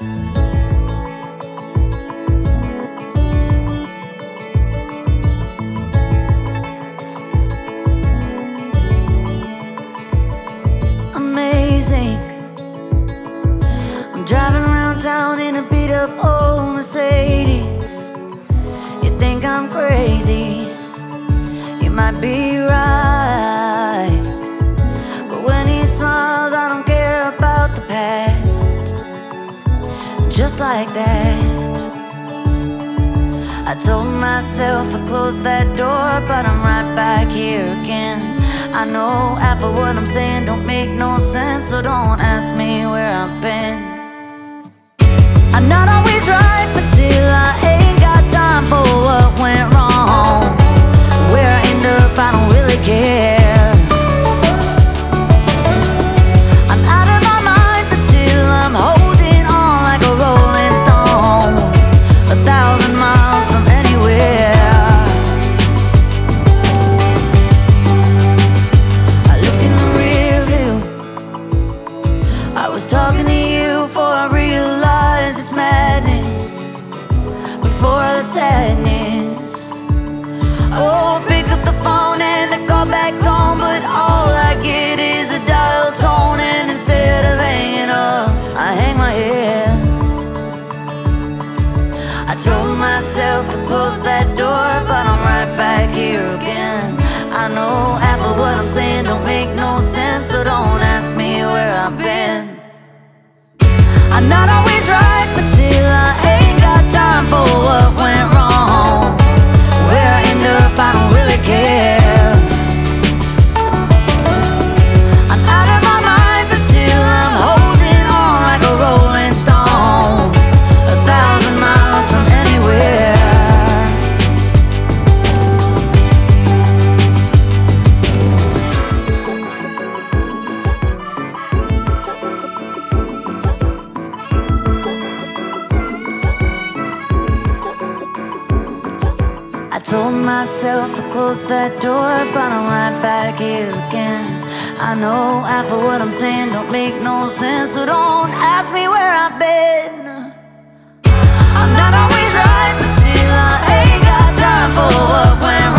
Amazing. I'm driving around town in a beat up old Mercedes. You think I'm crazy, you might be right, but when he smiles I don't care about the past. Just like that, I told myself I'd close that door, but I'm right back here again. I know half of what I'm saying don't make no sense, so don't ask me where I've been. I'm not always right, but still I ain't got time for what went wrong. Where I end up, I don't really care. I'm out of my mind, but still I'm holding on like a rolling stone, 1,000 miles from anywhere. I was talking to you before I realized it's madness, before the sadness. Oh, pick up the phone and I call back home, but all I get is a dial tone, and instead of hanging up, I hang my head. I told myself to close that door, but I'm right back here again. I know half of what I'm saying don't make no sense, so don't ask me where I've been. I'm not always right, but still I ain't got time for what went wrong. Where I end up, I don't really care. I'm out of my mind, but still I'm holding on like a rolling stone, 1,000 miles from anywhere. I told myself to close that door, but I'm right back here again. I know half of what I'm saying don't make no sense, so don't ask me where I've been. I'm not always right, but still I ain't got time for what went wrong.